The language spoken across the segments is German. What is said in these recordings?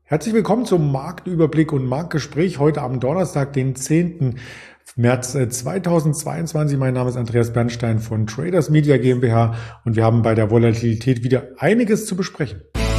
Herzlich willkommen zum Marktüberblick und Marktgespräch heute am Donnerstag, den 10. März 2022. Mein Name ist Andreas Bernstein von Traders Media GmbH und wir haben bei der Volatilität wieder einiges zu besprechen.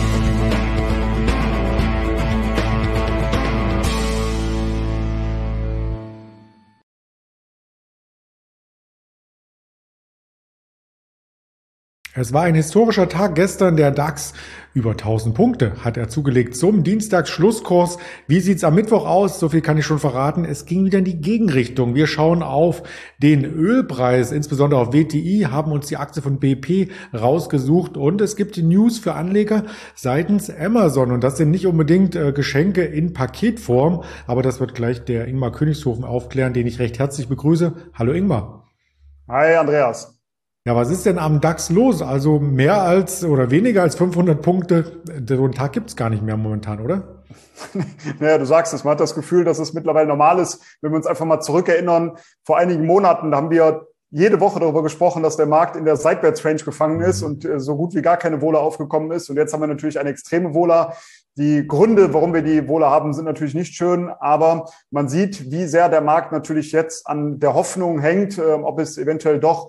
Es war ein historischer Tag gestern. Der DAX über 1000 Punkte hat er zugelegt zum Dienstagsschlusskurs. Wie sieht's am Mittwoch aus? So viel kann ich schon verraten. Es ging wieder in die Gegenrichtung. Wir schauen auf den Ölpreis, insbesondere auf WTI, haben uns die Aktie von BP rausgesucht und es gibt die News für Anleger seitens Amazon. Und das sind nicht unbedingt Geschenke in Paketform, aber das wird gleich der Ingmar Königshofen aufklären, den ich recht herzlich begrüße. Hallo Ingmar. Hi Andreas. Ja, was ist denn am DAX los? Also mehr als oder weniger als 500 Punkte, so einen Tag gibt's gar nicht mehr momentan, oder? Naja, du sagst es, man hat das Gefühl, dass es mittlerweile normal ist. Wenn wir uns einfach mal zurückerinnern, vor einigen Monaten, da haben wir jede Woche darüber gesprochen, dass der Markt in der Seitwärtsrange gefangen ist und so gut wie gar keine Vola aufgekommen ist. Und jetzt haben wir natürlich eine extreme Vola. Die Gründe, warum wir die Vola haben, sind natürlich nicht schön, aber man sieht, wie sehr der Markt natürlich jetzt an der Hoffnung hängt, ob es eventuell doch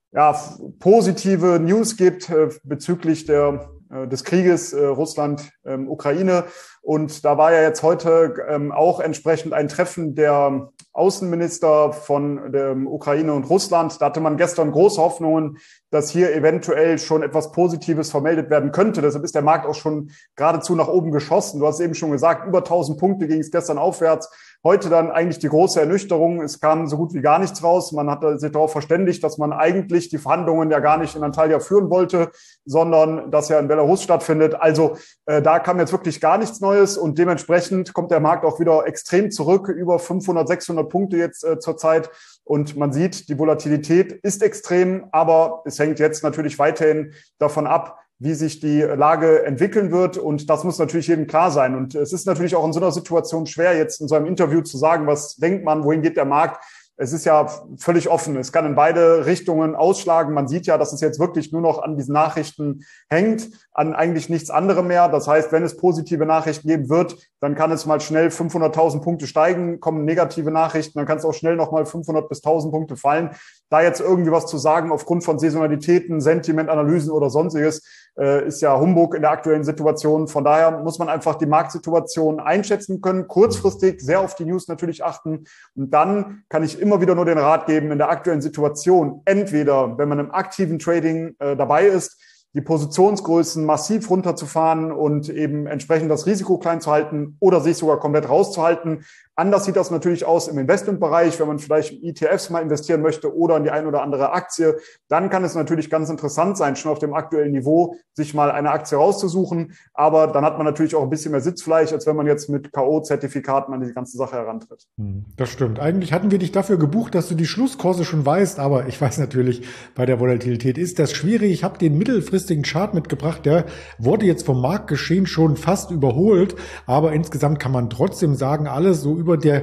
positive News gibt bezüglich des Krieges Russland-Ukraine. Und da war ja jetzt heute auch entsprechend ein Treffen der Außenminister von der Ukraine und Russland. Da hatte man gestern große Hoffnungen, dass hier eventuell schon etwas Positives vermeldet werden könnte. Deshalb ist der Markt auch schon geradezu nach oben geschossen. Du hast eben schon gesagt, über 1000 Punkte ging es gestern aufwärts. Heute dann eigentlich die große Ernüchterung. Es kam so gut wie gar nichts raus. Man hat sich darauf verständigt, dass man eigentlich die Verhandlungen ja gar nicht in Antalya führen wollte, sondern das ja in Belarus stattfindet. Also da kam jetzt wirklich gar nichts Neues und dementsprechend kommt der Markt auch wieder extrem zurück, über 500, 600 Punkte jetzt zurzeit. Und man sieht, die Volatilität ist extrem, aber es hängt jetzt natürlich weiterhin davon ab, wie sich die Lage entwickeln wird. Und das muss natürlich jedem klar sein. Und es ist natürlich auch in so einer Situation schwer, jetzt in so einem Interview zu sagen, was denkt man, wohin geht der Markt? Es ist ja völlig offen. Es kann in beide Richtungen ausschlagen. Man sieht ja, dass es jetzt wirklich nur noch an diesen Nachrichten hängt, an eigentlich nichts anderem mehr. Das heißt, wenn es positive Nachrichten geben wird, dann kann es mal schnell 500.000 Punkte steigen, kommen negative Nachrichten, dann kann es auch schnell nochmal 500 bis 1.000 Punkte fallen. Da jetzt irgendwie was zu sagen aufgrund von Saisonalitäten, Sentimentanalysen oder sonstiges, ist ja Humbug in der aktuellen Situation. Von daher muss man einfach die Marktsituation einschätzen können, kurzfristig sehr auf die News natürlich achten. Und dann kann ich immer wieder nur den Rat geben, in der aktuellen Situation, entweder, wenn man im aktiven Trading dabei ist, die Positionsgrößen massiv runterzufahren und eben entsprechend das Risiko klein zu halten oder sich sogar komplett rauszuhalten. Anders sieht das natürlich aus im Investmentbereich, wenn man vielleicht in ETFs mal investieren möchte oder in die ein oder andere Aktie. Dann kann es natürlich ganz interessant sein, schon auf dem aktuellen Niveau sich mal eine Aktie rauszusuchen. Aber dann hat man natürlich auch ein bisschen mehr Sitzfleisch, als wenn man jetzt mit K.O.-Zertifikaten an die ganze Sache herantritt. Das stimmt. Eigentlich hatten wir dich dafür gebucht, dass du die Schlusskurse schon weißt, aber ich weiß natürlich, bei der Volatilität ist das schwierig. Ich habe den mittelfristigen Chart mitgebracht, der wurde jetzt vom Marktgeschehen schon fast überholt, aber insgesamt kann man trotzdem sagen, alles so über der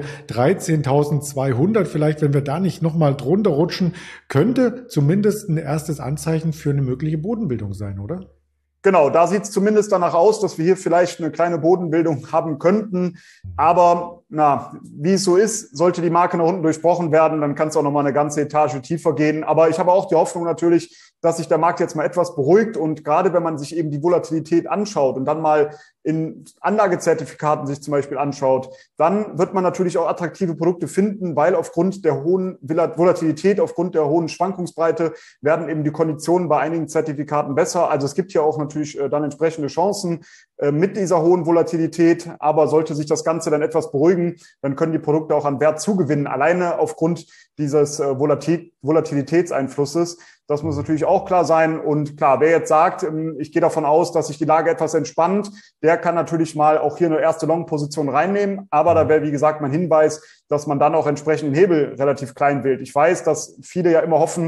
13.200, vielleicht wenn wir da nicht nochmal drunter rutschen, könnte zumindest ein erstes Anzeichen für eine mögliche Bodenbildung sein, oder? Genau, da sieht es zumindest danach aus, dass wir hier vielleicht eine kleine Bodenbildung haben könnten. Aber wie es so ist, sollte die Marke nach unten durchbrochen werden, dann kann es auch nochmal eine ganze Etage tiefer gehen. Aber ich habe auch die Hoffnung natürlich, dass sich der Markt jetzt mal etwas beruhigt. Und gerade wenn man sich eben die Volatilität anschaut und dann mal in Anlagezertifikaten sich zum Beispiel anschaut, dann wird man natürlich auch attraktive Produkte finden, weil aufgrund der hohen Volatilität, aufgrund der hohen Schwankungsbreite werden eben die Konditionen bei einigen Zertifikaten besser. Also es gibt hier auch natürlich dann entsprechende Chancen mit dieser hohen Volatilität. Aber sollte sich das Ganze dann etwas beruhigen, dann können die Produkte auch an Wert zugewinnen, alleine aufgrund dieses Volatilitätseinflusses. Das muss natürlich auch klar sein. Und klar, wer jetzt sagt, ich gehe davon aus, dass sich die Lage etwas entspannt, der kann natürlich mal auch hier eine erste Long-Position reinnehmen. Aber da wäre, wie gesagt, mein Hinweis, dass man dann auch entsprechend den Hebel relativ klein wählt. Ich weiß, dass viele ja immer hoffen,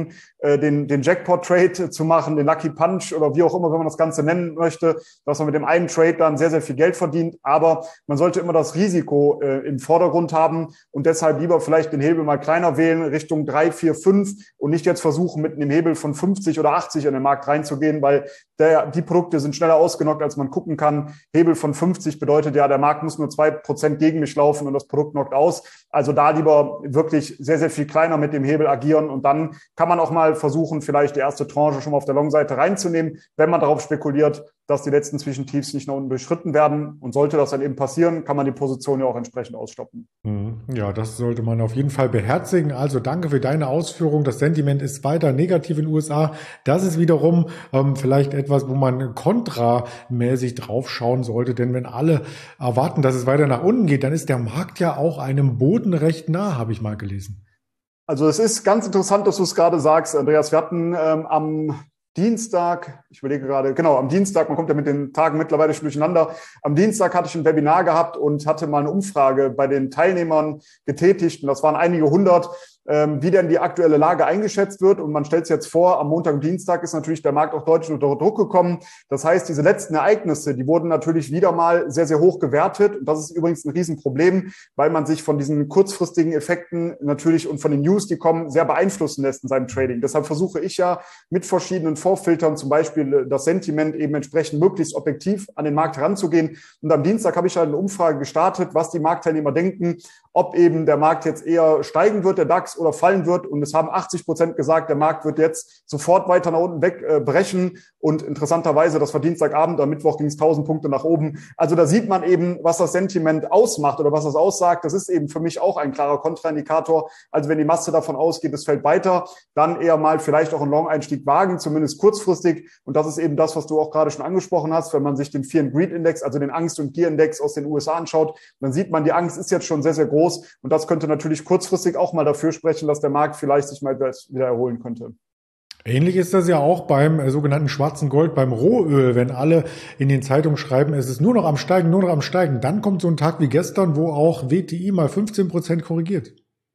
den Jackpot-Trade zu machen, den Lucky Punch oder wie auch immer, wenn man das Ganze nennen möchte, dass man mit dem einen Trade dann sehr, sehr viel Geld verdient. Aber man sollte immer das Risiko im Vordergrund haben und deshalb lieber vielleicht den Hebel mal kleiner wählen, Richtung 3, 4, 5 und nicht jetzt versuchen, mit einem Hebel von 50 oder 80 in den Markt reinzugehen, weil die Produkte sind schneller ausgenockt, als man gucken kann. Hebel von 50 bedeutet ja, der Markt muss nur 2% gegen mich laufen und das Produkt knockt aus. Also da lieber wirklich sehr, sehr viel kleiner mit dem Hebel agieren und dann kann man auch mal versuchen, vielleicht die erste Tranche schon mal auf der Long-Seite reinzunehmen, wenn man darauf spekuliert, dass die letzten Zwischentiefs nicht nach unten durchschritten werden. Und sollte das dann eben passieren, kann man die Position ja auch entsprechend ausstoppen. Ja, das sollte man auf jeden Fall beherzigen. Also danke für deine Ausführung. Das Sentiment ist weiter negativ in den USA. Das ist wiederum vielleicht etwas, wo man kontramäßig draufschauen sollte. Denn wenn alle erwarten, dass es weiter nach unten geht, dann ist der Markt ja auch einem Boden recht nah, habe ich mal gelesen. Also es ist ganz interessant, dass du es gerade sagst, Andreas. Wir hatten am Dienstag, ich überlege gerade, genau, am Dienstag, man kommt ja mit den Tagen mittlerweile schon durcheinander. Am Dienstag hatte ich ein Webinar gehabt und hatte mal eine Umfrage bei den Teilnehmern getätigt. Und das waren einige hundert, wie denn die aktuelle Lage eingeschätzt wird. Und man stellt sich jetzt vor, am Montag und Dienstag ist natürlich der Markt auch deutlich unter Druck gekommen. Das heißt, diese letzten Ereignisse, die wurden natürlich wieder mal sehr, sehr hoch gewertet. Und das ist übrigens ein Riesenproblem, weil man sich von diesen kurzfristigen Effekten natürlich und von den News, die kommen, sehr beeinflussen lässt in seinem Trading. Deshalb versuche ich ja mit verschiedenen Vorfiltern, zum Beispiel das Sentiment, eben entsprechend möglichst objektiv an den Markt heranzugehen. Und am Dienstag habe ich halt eine Umfrage gestartet, was die Marktteilnehmer denken, ob eben der Markt jetzt eher steigen wird, der DAX, oder fallen wird. Und es haben 80% gesagt, der Markt wird jetzt sofort weiter nach unten wegbrechen. Und interessanterweise, das war Dienstagabend, am Mittwoch ging es 1000 Punkte nach oben. Also da sieht man eben, was das Sentiment ausmacht oder was das aussagt. Das ist eben für mich auch ein klarer Kontraindikator. Also wenn die Masse davon ausgeht, es fällt weiter, dann eher mal vielleicht auch einen Long-Einstieg wagen, zumindest kurzfristig. Und das ist eben das, was du auch gerade schon angesprochen hast. Wenn man sich den Fear and Greed Index, also den Angst- und Gier-Index aus den USA anschaut, dann sieht man, die Angst ist jetzt schon sehr, sehr groß. Und das könnte natürlich kurzfristig auch mal dafür sprechen, dass der Markt vielleicht sich mal wieder erholen könnte. Ähnlich ist das ja auch beim sogenannten schwarzen Gold, beim Rohöl. Wenn alle in den Zeitungen schreiben, es ist nur noch am Steigen, nur noch am Steigen, dann kommt so ein Tag wie gestern, wo auch WTI mal 15% korrigiert.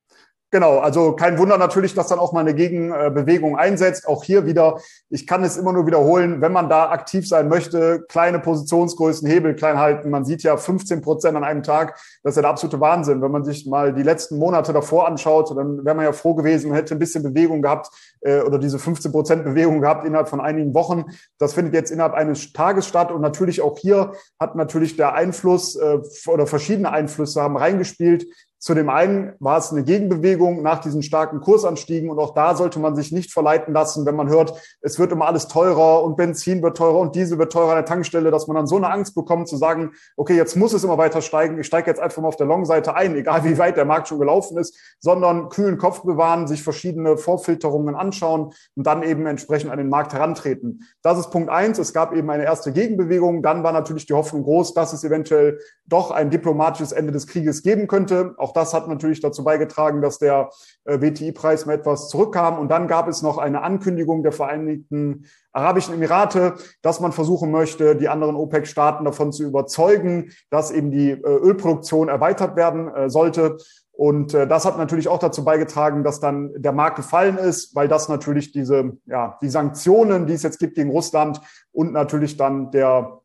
Genau, also kein Wunder natürlich, dass dann auch mal eine Gegenbewegung einsetzt. Auch hier wieder, ich kann es immer nur wiederholen, wenn man da aktiv sein möchte, kleine Positionsgrößen, Hebel klein halten. Man sieht ja 15% an einem Tag, das ist ja der absolute Wahnsinn. Wenn man sich mal die letzten Monate davor anschaut, dann wäre man ja froh gewesen, man hätte ein bisschen Bewegung gehabt oder diese 15% Bewegung gehabt innerhalb von einigen Wochen. Das findet jetzt innerhalb eines Tages statt und natürlich auch hier hat natürlich der Einfluss oder verschiedene Einflüsse haben reingespielt. Zu dem einen war es eine Gegenbewegung nach diesen starken Kursanstiegen und auch da sollte man sich nicht verleiten lassen, wenn man hört, es wird immer alles teurer und Benzin wird teurer und Diesel wird teurer an der Tankstelle, dass man dann so eine Angst bekommt zu sagen, okay, jetzt muss es immer weiter steigen, ich steige jetzt einfach mal auf der Long-Seite ein, egal wie weit der Markt schon gelaufen ist, sondern kühlen Kopf bewahren, sich verschiedene Vorfilterungen anschauen und dann eben entsprechend an den Markt herantreten. Das ist Punkt 1. Es gab eben eine erste Gegenbewegung, dann war natürlich die Hoffnung groß, dass es eventuell doch ein diplomatisches Ende des Krieges geben könnte. Auch das hat natürlich dazu beigetragen, dass der WTI-Preis mal etwas zurückkam. Und dann gab es noch eine Ankündigung der Vereinigten Arabischen Emirate, dass man versuchen möchte, die anderen OPEC-Staaten davon zu überzeugen, dass eben die Ölproduktion erweitert werden sollte. Und das hat natürlich auch dazu beigetragen, dass dann der Markt gefallen ist, weil das natürlich die Sanktionen, die es jetzt gibt gegen Russland und natürlich dann der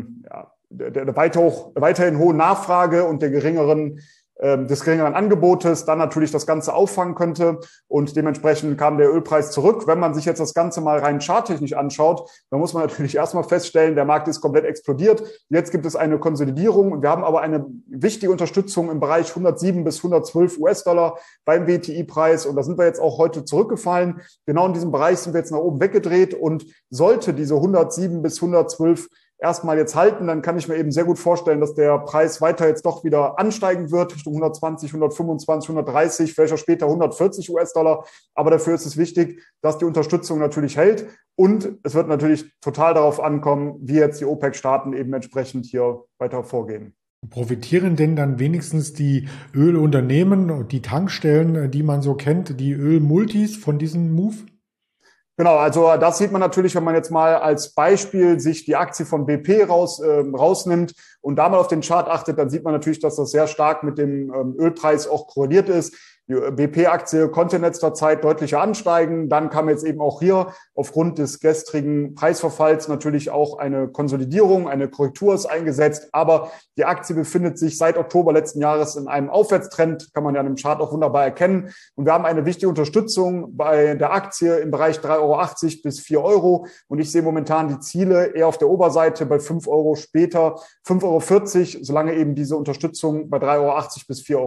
weiterhin hohen Nachfrage und des geringeren Angebotes dann natürlich das Ganze auffangen könnte und dementsprechend kam der Ölpreis zurück. Wenn man sich jetzt das Ganze mal rein charttechnisch anschaut, dann muss man natürlich erstmal feststellen, der Markt ist komplett explodiert. Jetzt gibt es eine Konsolidierung und wir haben aber eine wichtige Unterstützung im Bereich 107 bis 112 US-Dollar beim WTI-Preis und da sind wir jetzt auch heute zurückgefallen. Genau in diesem Bereich sind wir jetzt nach oben weggedreht und sollte diese 107 bis 112 erstmal jetzt halten, dann kann ich mir eben sehr gut vorstellen, dass der Preis weiter jetzt doch wieder ansteigen wird, Richtung 120, 125, 130, vielleicht auch später 140 US-Dollar. Aber dafür ist es wichtig, dass die Unterstützung natürlich hält. Und es wird natürlich total darauf ankommen, wie jetzt die OPEC-Staaten eben entsprechend hier weiter vorgehen. Profitieren denn dann wenigstens die Ölunternehmen und die Tankstellen, die man so kennt, die Ölmultis von diesem Move? Genau, also das sieht man natürlich, wenn man jetzt mal als Beispiel sich die Aktie von BP rausnimmt und da mal auf den Chart achtet, dann sieht man natürlich, dass das sehr stark mit dem Ölpreis auch korreliert ist. Die BP-Aktie konnte in letzter Zeit deutlicher ansteigen. Dann kam jetzt eben auch hier aufgrund des gestrigen Preisverfalls natürlich auch eine Konsolidierung, eine Korrektur ist eingesetzt. Aber die Aktie befindet sich seit Oktober letzten Jahres in einem Aufwärtstrend, kann man ja im Chart auch wunderbar erkennen. Und wir haben eine wichtige Unterstützung bei der Aktie im Bereich 3,80 € bis 4 €. Und ich sehe momentan die Ziele eher auf der Oberseite bei 5 € später, 5,40 €, solange eben diese Unterstützung bei 3,80 € bis 4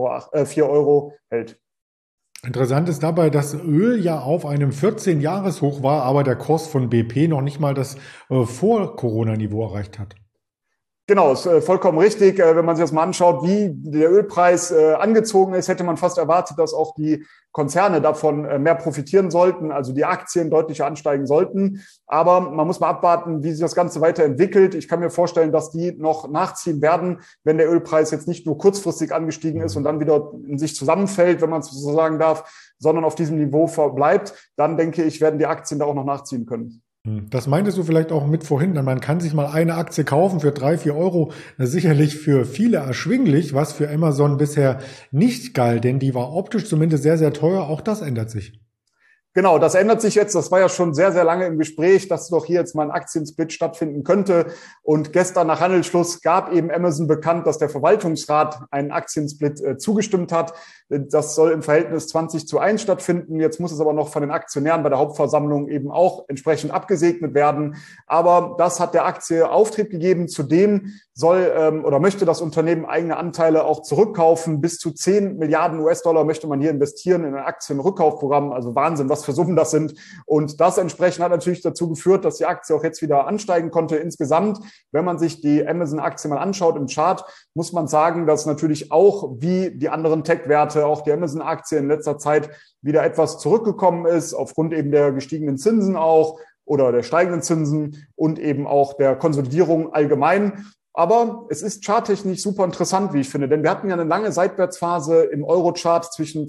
€ hält. Interessant ist dabei, dass Öl ja auf einem 14-Jahres-Hoch war, aber der Kurs von BP noch nicht mal das Vor-Corona-Niveau erreicht hat. Genau, ist vollkommen richtig. Wenn man sich das mal anschaut, wie der Ölpreis angezogen ist, hätte man fast erwartet, dass auch die Konzerne davon mehr profitieren sollten, also die Aktien deutlich ansteigen sollten. Aber man muss mal abwarten, wie sich das Ganze weiterentwickelt. Ich kann mir vorstellen, dass die noch nachziehen werden, wenn der Ölpreis jetzt nicht nur kurzfristig angestiegen ist und dann wieder in sich zusammenfällt, wenn man es so sagen darf, sondern auf diesem Niveau verbleibt. Dann denke ich, werden die Aktien da auch noch nachziehen können. Das meintest du vielleicht auch mit vorhin, man kann sich mal eine Aktie kaufen für 3, 4 €. Das ist sicherlich für viele erschwinglich, was für Amazon bisher nicht galt, denn die war optisch zumindest sehr, sehr teuer. Auch das ändert sich. Genau, das ändert sich jetzt. Das war ja schon sehr, sehr lange im Gespräch, dass doch hier jetzt mal ein Aktiensplit stattfinden könnte. Und gestern nach Handelsschluss gab eben Amazon bekannt, dass der Verwaltungsrat einen Aktiensplit zugestimmt hat. Das soll im Verhältnis 20:1 stattfinden. Jetzt muss es aber noch von den Aktionären bei der Hauptversammlung eben auch entsprechend abgesegnet werden. Aber das hat der Aktie Auftrieb gegeben. Zudem soll oder möchte das Unternehmen eigene Anteile auch zurückkaufen. Bis zu 10 Milliarden US-Dollar möchte man hier investieren in ein Aktienrückkaufprogramm. Also Wahnsinn, was für Summen das sind. Und das entsprechend hat natürlich dazu geführt, dass die Aktie auch jetzt wieder ansteigen konnte. Insgesamt, wenn man sich die Amazon-Aktie mal anschaut im Chart, muss man sagen, dass natürlich auch wie die anderen Tech-Werte, auch die Amazon-Aktie in letzter Zeit wieder etwas zurückgekommen ist, aufgrund eben der gestiegenen Zinsen auch oder der steigenden Zinsen und eben auch der Konsolidierung allgemein. Aber es ist charttechnisch super interessant, wie ich finde, denn wir hatten ja eine lange Seitwärtsphase im Euro-Chart zwischen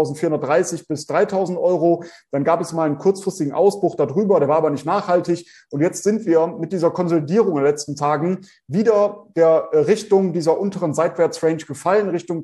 2.430 bis 3.000 €. Dann gab es mal einen kurzfristigen Ausbruch darüber, der war aber nicht nachhaltig. Und jetzt sind wir mit dieser Konsolidierung in den letzten Tagen wieder der Richtung dieser unteren Seitwärtsrange gefallen, Richtung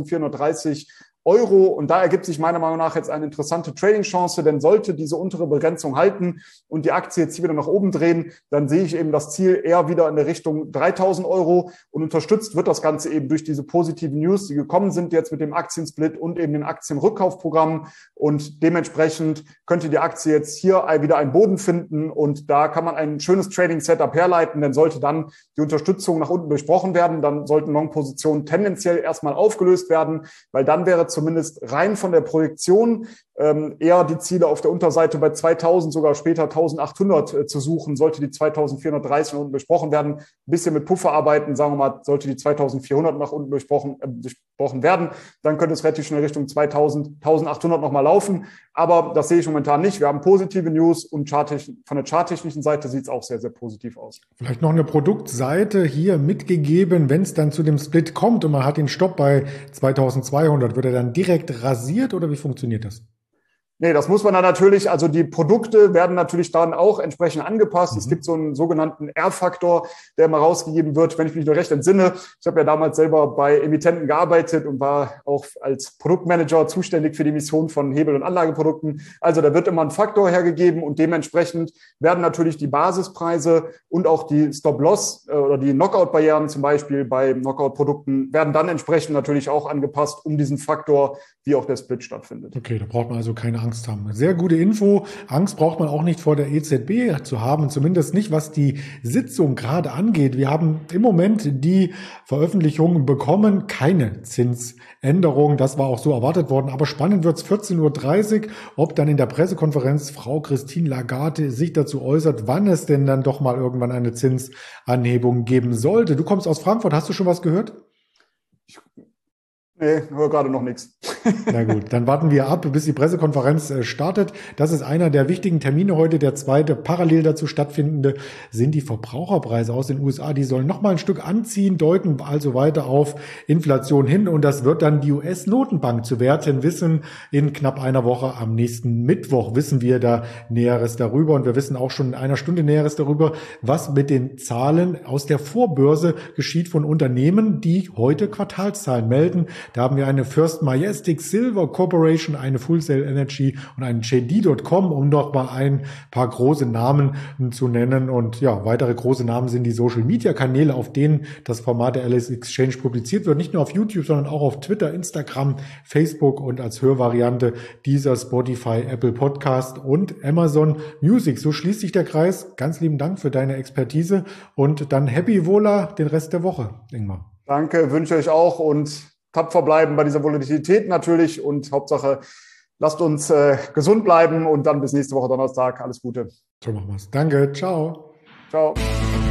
2.430 €. Und da ergibt sich meiner Meinung nach jetzt eine interessante Trading-Chance, denn sollte diese untere Begrenzung halten und die Aktie jetzt hier wieder nach oben drehen, dann sehe ich eben das Ziel eher wieder in der Richtung 3.000 € und unterstützt wird das Ganze eben durch diese positiven News, die gekommen sind jetzt mit dem Aktiensplit und eben den Aktienrückkaufprogramm und dementsprechend könnte die Aktie jetzt hier wieder einen Boden finden und da kann man ein schönes Trading-Setup herleiten, denn sollte dann die Unterstützung nach unten durchbrochen werden, dann sollten Long-Positionen tendenziell erstmal aufgelöst werden, weil dann wäre zumindest rein von der Projektion eher die Ziele auf der Unterseite bei 2.000, sogar später 1.800 zu suchen, sollte die 2.430 nach unten durchbrochen werden. Ein bisschen mit Puffer arbeiten, sagen wir mal, sollte die 2.400 nach unten durchbrochen werden, dann könnte es relativ schnell Richtung 2.000, 1.800 nochmal laufen. Aber das sehe ich momentan nicht. Wir haben positive News und von der charttechnischen Seite sieht es auch sehr, sehr positiv aus. Vielleicht noch eine Produktseite hier mitgegeben, wenn es dann zu dem Split kommt und man hat den Stopp bei 2.200, wird er dann direkt rasiert oder wie funktioniert das? Nee, das muss man dann natürlich, also die Produkte werden natürlich dann auch entsprechend angepasst. Es gibt so einen sogenannten R-Faktor, der immer rausgegeben wird, wenn ich mich noch recht entsinne. Ich habe ja damals selber bei Emittenten gearbeitet und war auch als Produktmanager zuständig für die Emission von Hebel- und Anlageprodukten. Also da wird immer ein Faktor hergegeben und dementsprechend werden natürlich die Basispreise und auch die Stop-Loss oder die Knockout-Barrieren zum Beispiel bei Knockout-Produkten werden dann entsprechend natürlich auch angepasst, um diesen Faktor, wie auch der Split stattfindet. Okay, da braucht man also keine Angst haben. Sehr gute Info. Angst braucht man auch nicht vor der EZB zu haben, zumindest nicht, was die Sitzung gerade angeht. Wir haben im Moment die Veröffentlichung bekommen, keine Zinsänderung. Das war auch so erwartet worden. Aber spannend wird es 14:30 Uhr, ob dann in der Pressekonferenz Frau Christine Lagarde sich dazu äußert, wann es denn dann doch mal irgendwann eine Zinsanhebung geben sollte. Du kommst aus Frankfurt. Hast du schon was gehört? Nee, höre gerade noch nichts. Na gut, dann warten wir ab, bis die Pressekonferenz startet. Das ist einer der wichtigen Termine heute. Der zweite parallel dazu stattfindende sind die Verbraucherpreise aus den USA. Die sollen noch mal ein Stück anziehen, deuten also weiter auf Inflation hin. Und das wird dann die US-Notenbank zu werten wissen. In knapp einer Woche am nächsten Mittwoch wissen wir da Näheres darüber. Und wir wissen auch schon in einer Stunde Näheres darüber, was mit den Zahlen aus der Vorbörse geschieht von Unternehmen, die heute Quartalszahlen melden. Da haben wir eine First Majestic Mystic Silver Corporation, eine Full Sail Energy und einen JD.com, um noch mal ein paar große Namen zu nennen. Und ja, weitere große Namen sind die Social Media Kanäle, auf denen das Format der LS Exchange publiziert wird. Nicht nur auf YouTube, sondern auch auf Twitter, Instagram, Facebook und als Hörvariante dieser Spotify, Apple Podcast und Amazon Music. So schließt sich der Kreis. Ganz lieben Dank für deine Expertise und dann Happy Vola den Rest der Woche, Ingmar. Danke, wünsche euch auch und tapfer bleiben bei dieser Volatilität natürlich und Hauptsache, lasst uns gesund bleiben und dann bis nächste Woche Donnerstag. Alles Gute. So machen wir es. Danke, ciao. Ciao.